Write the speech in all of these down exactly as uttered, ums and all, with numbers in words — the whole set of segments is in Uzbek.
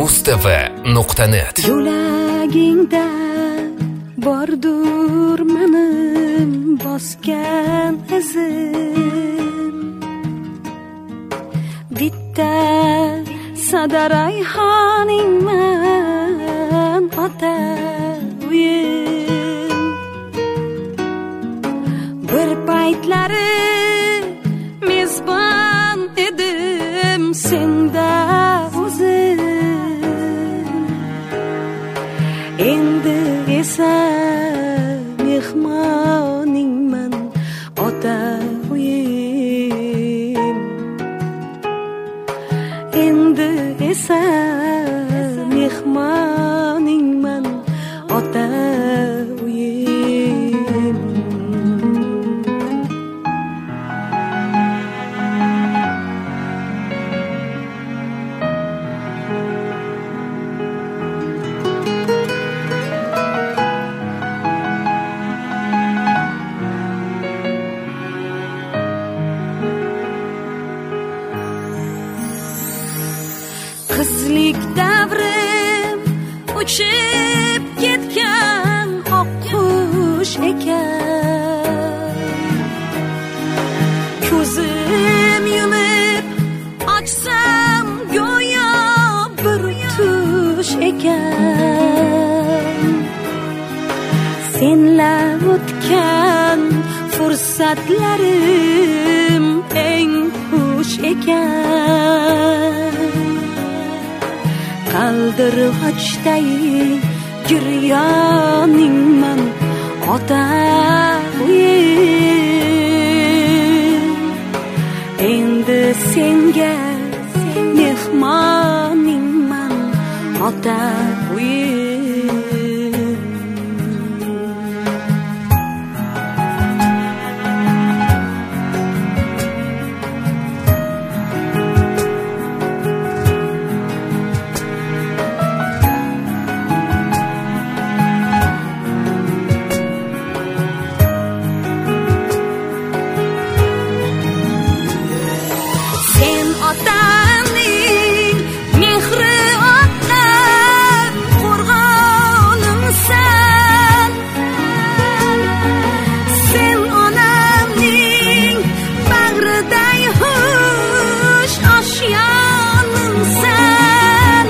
Mustafa nuqta net. Yuragingda bordur menim bosgan izim, bitta sada rayhoningman ota uyim. Bir paytlari mezbon edim senda o'zim, endi esa mehmoningman ota uyim. Endi esa mehmoningman ota uyim. Qizlik davrim uchib ketgan oqqush ekan, ko'zim yumib ochsam go'yo bir tush ekan. Senla o'tgan fursatlarim eng xush ekan, qaldirg'ochday giryoningman ota uyim. Endi senga mehmoningman ota uyim. Otaning mehri otam qo'rg'onimsan, sen onamning bag'riday xush oshiyonimsan.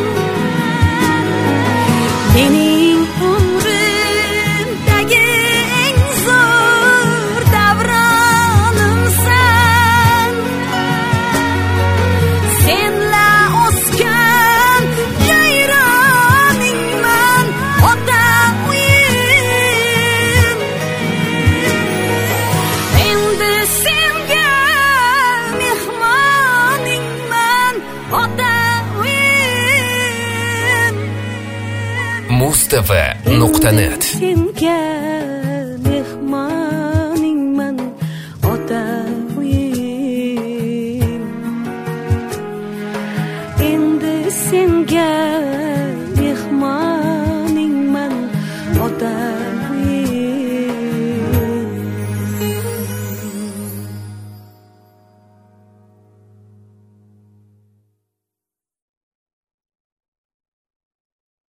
Mening umrimdagi eng zo'r davronimsan. Senla o'sgan jayroningman ota uyim. Endi senga mehmoningman ota uyim. Mustafa nuqta net. Senga mehmoningman ota uyim. Endi senga